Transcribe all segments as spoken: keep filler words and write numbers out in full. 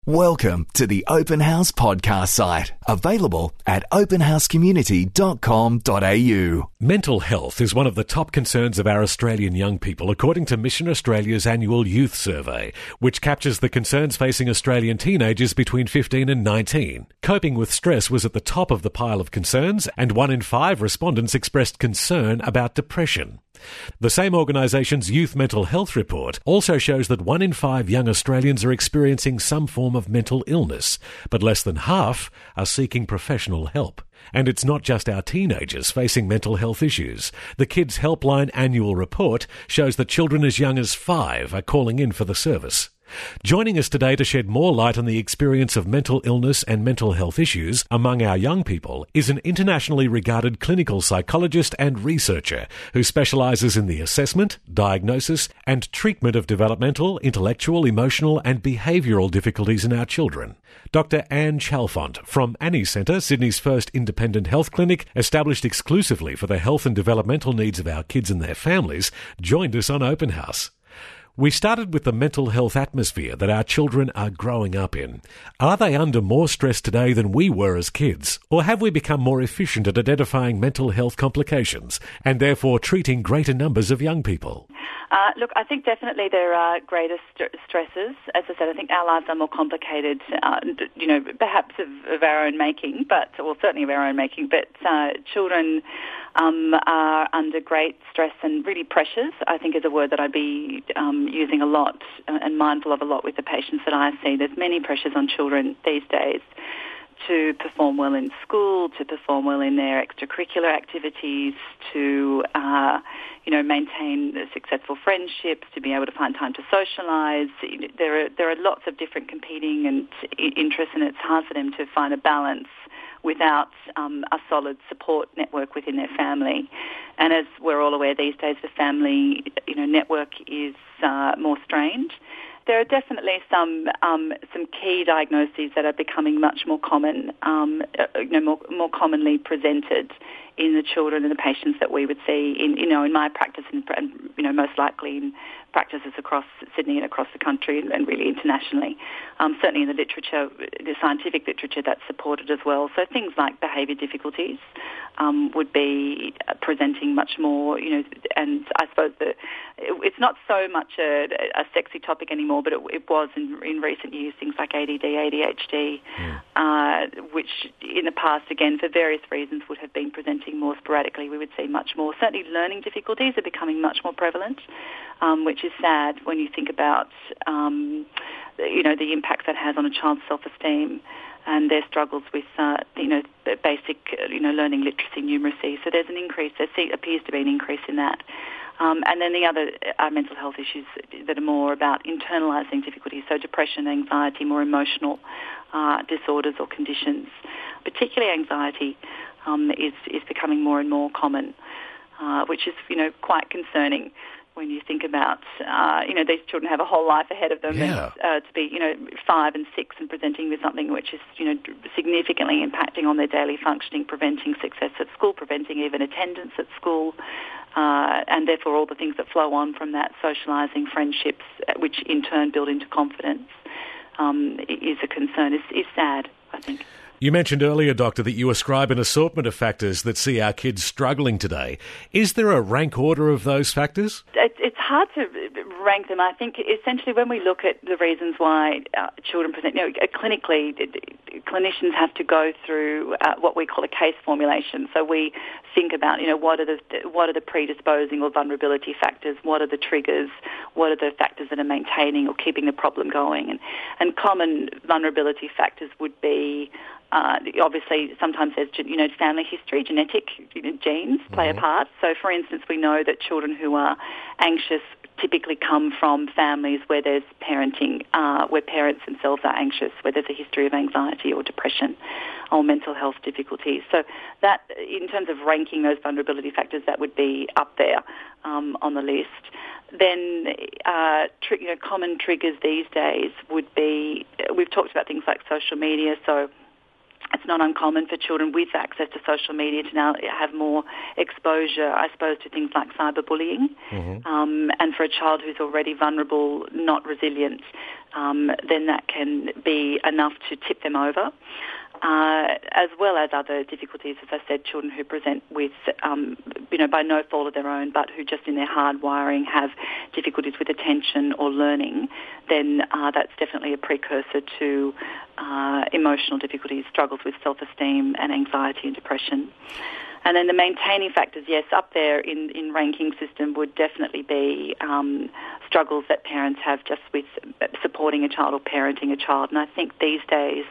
Welcome to the Open House podcast site, available at open house community dot com dot a u. Mental health is one of the top concerns of our Australian young people, according to Mission Australia's annual youth survey, which captures the concerns facing Australian teenagers between fifteen and nineteen. Coping with stress was at the top of the pile of concerns, and one in five respondents expressed concern about depression. The same organisation's Youth Mental Health Report also shows that one in five young Australians are experiencing some form of mental illness, but less than half are seeking professional help. And it's not just our teenagers facing mental health issues. The Kids Helpline annual report shows that children as young as five are calling in for the service. Joining us today to shed more light on the experience of mental illness and mental health issues among our young people is an internationally regarded clinical psychologist and researcher who specialises in the assessment, diagnosis and treatment of developmental, intellectual, emotional and behavioural difficulties in our children. Doctor Anne Chalfont from Annie Centre, Sydney's first independent health clinic, established exclusively for the health and developmental needs of our kids and their families, joined us on Open House. We started with the mental health atmosphere that our children are growing up in. Are they under more stress today than we were as kids? Or have we become more efficient at identifying mental health complications and therefore treating greater numbers of young people? Uh, look, I think definitely there are greater st- stresses. As I said, I think our lives are more complicated, uh, you know, perhaps of, of our own making, but, well, certainly of our own making, but uh, children um, are under great stress and really pressures, I think is a word that I'd be um, using a lot and mindful of a lot with the patients that I see. There's many pressures on children these days to perform well in school, to perform well in their extracurricular activities, to, uh, you know, maintain successful friendships, to be able to find time to socialise. There are, there are lots of different competing and interests, and it's hard for them to find a balance without um, a solid support network within their family. And as we're all aware these days, the family, you know, network is uh, more strained. There are definitely some um, some key diagnoses that are becoming much more common, um, you know, more, more commonly presented in the children and the patients that we would see in, you know, in my practice and, you know, most likely in practices across Sydney and across the country and, and really internationally. Um, certainly in the literature, the scientific literature that's supported as well. So things like behaviour difficulties um, would be presenting much more, you know, and I suppose that it's not so much a, a sexy topic anymore, but it, it was in, in recent years, things like A D D, A D H D, yeah. uh, which in the past, again, for various reasons would have been presenting more sporadically. We would see much more. Certainly learning difficulties are becoming much more prevalent, um, which is sad when you think about, um, you know, the impact that has on a child's self-esteem and their struggles with, uh, you know, basic, you know, learning literacy, numeracy. So there's an increase, there appears to be an increase in that. Um, and then the other uh, mental health issues that are more about internalising difficulties, so depression, anxiety, more emotional uh, disorders or conditions. Particularly anxiety um, is, is becoming more and more common, uh, which is, you know, quite concerning when you think about, uh, you know, these children have a whole life ahead of them, yeah. and uh, to be, you know, five and six and presenting with something which is, you know, significantly impacting on their daily functioning, preventing success at school, preventing even attendance at school, uh, and therefore all the things that flow on from that, socialising, friendships, which in turn build into confidence, um, is a concern, is, is sad, I think. You mentioned earlier, Doctor, that you ascribe an assortment of factors that see our kids struggling today. Is there a rank order of those factors? It's hard to rank them. I think essentially when we look at the reasons why uh, children present, you know, clinically, clinicians have to go through uh, what we call a case formulation. So we think about, you know, what are the what are the predisposing or vulnerability factors? What are the triggers? What are the factors that are maintaining or keeping the problem going? And, and common vulnerability factors would be Uh, obviously, sometimes there's, you know, family history, genetic, you know, genes play mm-hmm. a part. So, for instance, we know that children who are anxious typically come from families where there's parenting, uh, where parents themselves are anxious, where there's a history of anxiety or depression or mental health difficulties. So that, in terms of ranking those vulnerability factors, that would be up there um, on the list. Then, uh, tr- you know, common triggers these days would be, we've talked about things like social media, so it's not uncommon for children with access to social media to now have more exposure, I suppose, to things like cyberbullying. Mm-hmm. Um, and for a child who's already vulnerable, not resilient, um, then that can be enough to tip them over. Uh, as well as other difficulties, as I said, children who present with, um, you know, by no fault of their own, but who just in their hard wiring have difficulties with attention or learning, then uh, that's definitely a precursor to uh, emotional difficulties, struggles with self-esteem and anxiety and depression. And then the maintaining factors, yes, up there in, in ranking system would definitely be um, struggles that parents have just with supporting a child or parenting a child. And I think these days,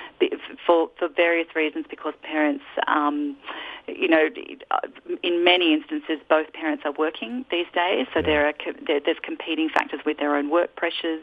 For, for various reasons, because parents, um, you know, in many instances, both parents are working these days, so yeah. there are there, there's competing factors with their own work pressures.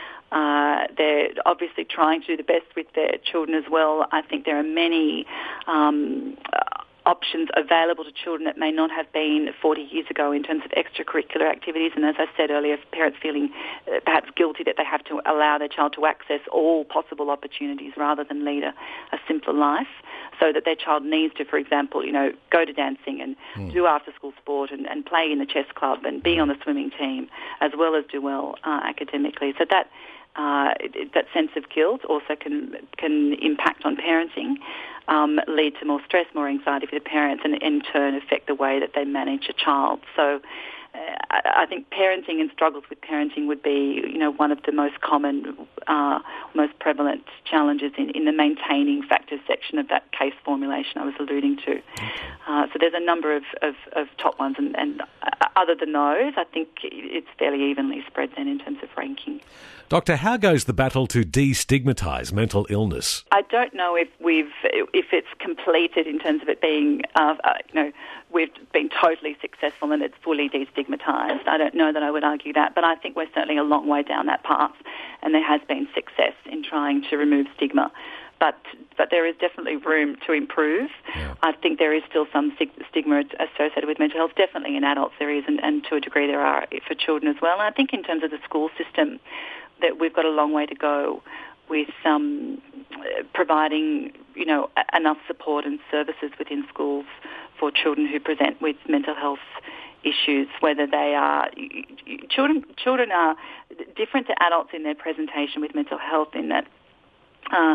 Uh, they're obviously trying to do the best with their children as well. I think there are many um, options available to children that may not have been forty years ago in terms of extracurricular activities. And as I said earlier, parents feeling uh, perhaps guilty that they have to allow their child to access all possible opportunities rather than lead a, a simpler life, so that their child needs to, for example, you know, go to dancing and mm. do after-school sport and, and play in the chess club and be on the swimming team, as well as do well uh, academically. So that Uh, that sense of guilt also can can impact on parenting, um, lead to more stress, more anxiety for the parents, and in turn affect the way that they manage a child. So uh, I think parenting and struggles with parenting would be, you know, one of the most common, uh, most prevalent challenges in, in the maintaining factors section of that case formulation I was alluding to. Uh, so there's a number of, of, of top ones, and, and other than those, I think it's fairly evenly spread then in terms of ranking. Doctor, how goes the battle to destigmatise mental illness? I don't know if we've if it's completed in terms of it being, uh, uh, you know, we've been totally successful and it's fully destigmatised. I don't know that I would argue that, but I think we're certainly a long way down that path, and there has been success in trying to remove stigma. But but there is definitely room to improve. Yeah. I think there is still some stigma associated with mental health. Definitely in adults there is, and, and to a degree there are for children as well. And I think in terms of the school system, that we've got a long way to go with um, providing, you know, enough support and services within schools for children who present with mental health issues, whether they are children. Children are different to adults in their presentation with mental health, in that uh,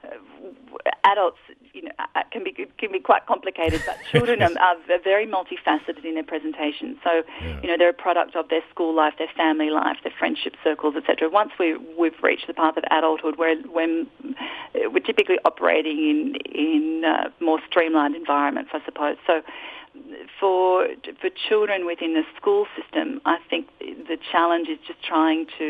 adults, you know, can be can be quite complicated, but children are, are very multifaceted in their presentation. So, yeah. you know, they're a product of their school life, their family life, their friendship circles, et cetera. Once we we've reached the path of adulthood, where when we're typically operating in in uh, more streamlined environments, I suppose. So, for for children within the school system, I think the challenge is just trying to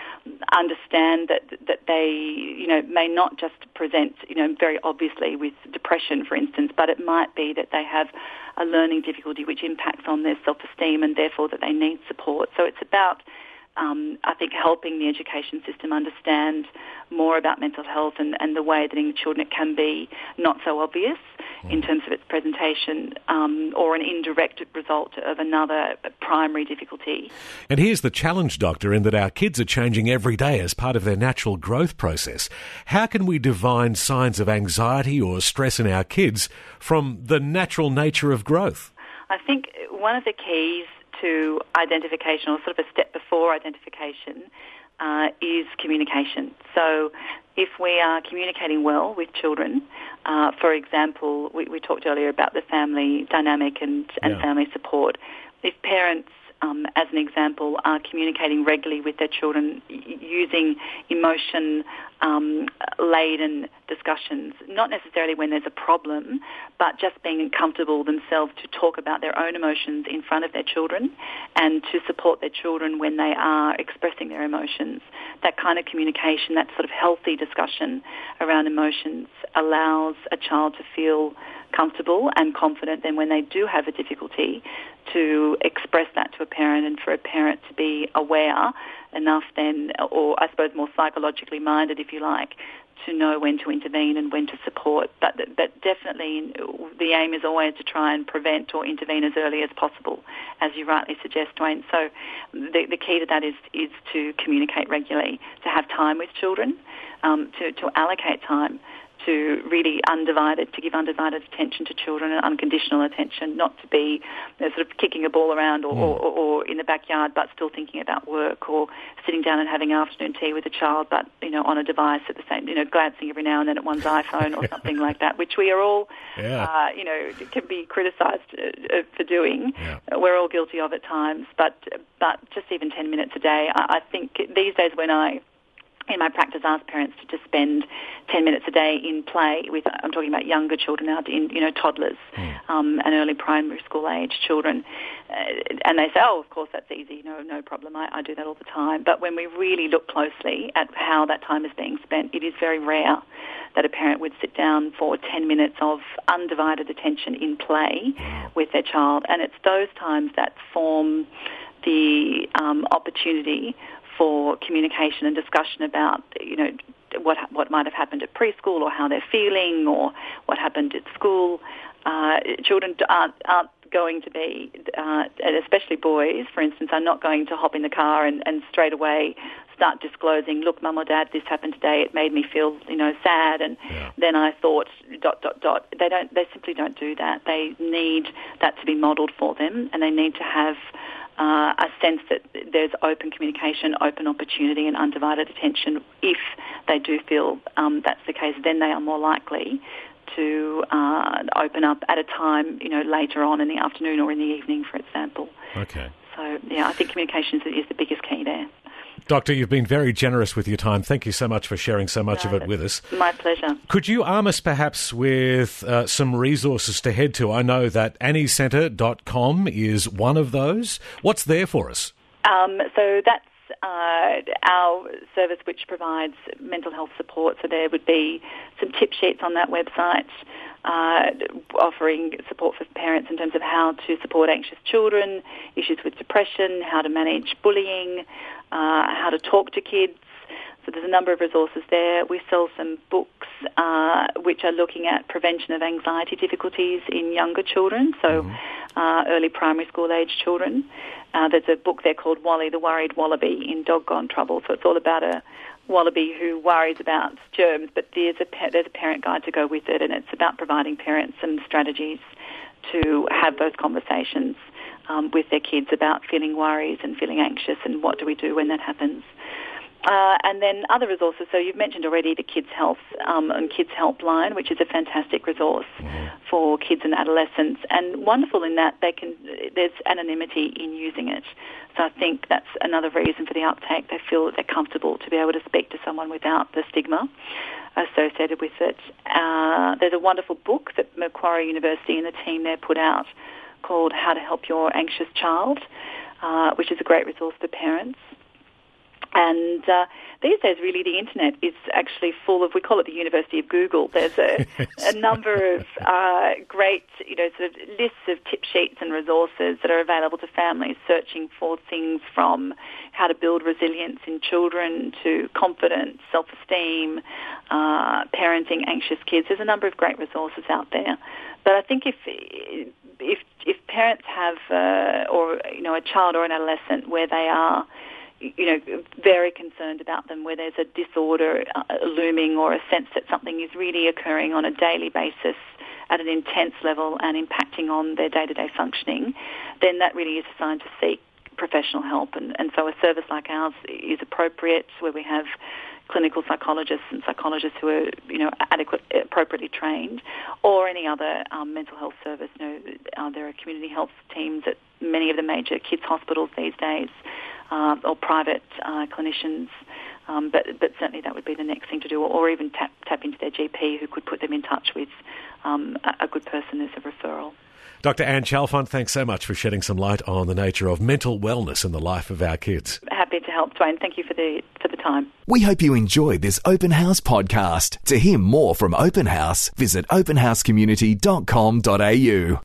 understand that that they, you know, may not just present, you know, very obviously with depression, for instance, but it might be that they have a learning difficulty which impacts on their self-esteem, and therefore that they need support. So it's about, um, I think, helping the education system understand more about mental health and, and the way that in children it can be not so obvious mm. in terms of its presentation, um, or an indirect result of another primary difficulty. And here's the challenge, Doctor, in that our kids are changing every day as part of their natural growth process. How can we divine signs of anxiety or stress in our kids from the natural nature of growth? I think one of the keys to identification, or sort of a step before identification, uh, is communication. So if we are communicating well with children, uh, for example, we, we talked earlier about the family dynamic and, and yeah. family support. If parents, um, as an example, are communicating regularly with their children using emotion um, laden discussions, not necessarily when there's a problem, but just being comfortable themselves to talk about their own emotions in front of their children and to support their children when they are expressing their emotions. That kind of communication, that sort of healthy discussion around emotions, allows a child to feel comfortable and confident then when they do have a difficulty to express that to a parent, and for a parent to be aware enough then, or I suppose more psychologically minded, if you like, to know when to intervene and when to support. But but definitely the aim is always to try and prevent or intervene as early as possible, as you rightly suggest, Dwayne. So the, the key to that is, is to communicate regularly, to have time with children, um, to, to allocate time to really undivided, to give undivided attention to children and unconditional attention, not to be you know, sort of kicking a ball around or, mm. or, or in the backyard but still thinking about work, or sitting down and having afternoon tea with a child but, you know, on a device at the same, you know, glancing every now and then at one's iPhone or something like that, which we are all, yeah. uh, you know, can be criticised uh, for doing. Yeah. We're all guilty of at times, but but just even ten minutes a day. I, I think these days when I, in my practice, ask parents to just spend ten minutes a day in play with, I'm talking about younger children now, in, you know, toddlers mm. um, and early primary school age children. Uh, and they say, oh, of course, that's easy, no no problem, I, I do that all the time. But when we really look closely at how that time is being spent, it is very rare that a parent would sit down for ten minutes of undivided attention in play wow. with their child. And it's those times that form the um, opportunity for communication and discussion about, you know, what what might have happened at preschool, or how they're feeling, or what happened at school. Uh, children aren't, aren't going to be, uh, and especially boys, for instance, are not going to hop in the car and, and straight away start disclosing, look, Mum or Dad, this happened today, it made me feel, you know, sad, and yeah. then I thought, dot, dot, dot. They don't. They simply don't do that. They need that to be modelled for them, and they need to have Uh, a sense that there's open communication, open opportunity and undivided attention. If they do feel um, that's the case, then they are more likely to uh, open up at a time, you know, later on in the afternoon or in the evening, for example. Okay. So, yeah, I think communication is, is the biggest key there. Doctor, you've been very generous with your time. Thank you so much for sharing so much no, of it with us. My pleasure. Could you arm us perhaps with uh, some resources to head to? I know that annie centre dot com is one of those. What's there for us? Um, so that's uh, our service which provides mental health support. So there would be some tip sheets on that website, Uh, offering support for parents in terms of how to support anxious children, issues with depression, how to manage bullying, uh, how to talk to kids. So there's a number of resources there. We sell some books uh, which are looking at prevention of anxiety difficulties in younger children, so mm-hmm. uh, early primary school age children. Uh, there's a book there called Wally the Worried Wallaby in Doggone Trouble, so it's all about a wallaby who worries about germs, but there's a there's a parent guide to go with it, and it's about providing parents some strategies to have those conversations um, with their kids about feeling worries and feeling anxious, and what do we do when that happens. Uh, and then other resources, so you've mentioned already the Kids Health um, and Kids Helpline, which is a fantastic resource for kids and adolescents, and wonderful in that they can there's anonymity in using it. So I think that's another reason for the uptake. They feel that they're comfortable to be able to speak to someone without the stigma associated with it. Uh, there's a wonderful book that Macquarie University and the team there put out called How to Help Your Anxious Child, uh, which is a great resource for parents. And uh, these days, really, the internet is actually full of, we call it the University of Google. There's a, a number of uh, great, you know, sort of lists of tip sheets and resources that are available to families searching for things from how to build resilience in children to confidence, self-esteem, uh, parenting anxious kids. There's a number of great resources out there. But I think if if if parents have, uh, or you know, a child or an adolescent where they are, you know, very concerned about them, where there's a disorder uh, looming, or a sense that something is really occurring on a daily basis at an intense level and impacting on their day-to-day functioning, then that really is a sign to seek professional help. And, and so a service like ours is appropriate, where we have clinical psychologists and psychologists who are, you know, adequate, appropriately trained, or any other um, mental health service. You know, uh, there are community health teams at many of the major kids' hospitals these days, uh, or private uh, clinicians. Um, but, but certainly that would be the next thing to do, or, or even tap, tap into their G P, who could put them in touch with um, a, a good person as a referral. Doctor Anne Chalfant, thanks so much for shedding some light on the nature of mental wellness in the life of our kids. Happy to help, Dwayne. Thank you for the for the time. We hope you enjoyed this Open House podcast. To hear more from Open House, visit open house community dot com dot a u.